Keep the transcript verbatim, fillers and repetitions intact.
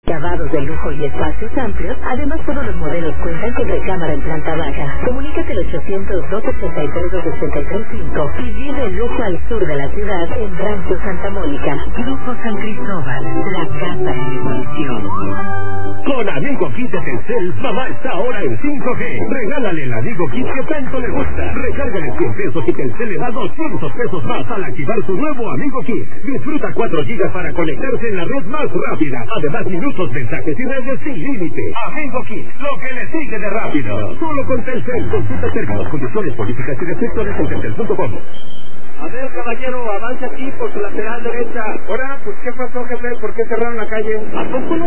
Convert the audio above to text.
Acabados de lujo y espacios amplios. Además, todos los modelos cuentan con recámara en planta baja. Comunícate al ochocientos, dos ochenta y tres, dos ochenta y tres cinco y vive el lujo al sur de la ciudad en Rancho Santa Mónica. Grupo San Cristóbal, la casa de evolución. Con Amigo Kit de Telcel, mamá está ahora en cinco G. Regálale el Amigo Kit que tanto le gusta. Recárgale cien pesos y Telcel le da doscientos pesos más al activar su nuevo Amigo Kit. Disfruta cuatro gigas para conectarse en la red más rápida. Además, minutos, mensajes y redes sin límite. Amigo Kit, lo que le sigue de rápido. Solo con Telcel. Consulta términos, condiciones, políticas y restricciones en telcel punto com. A ver, caballero, avance aquí por su lateral derecha. Ahora, pues, ¿qué pasó, jefe? ¿Por qué cerraron la calle? ¿A poco no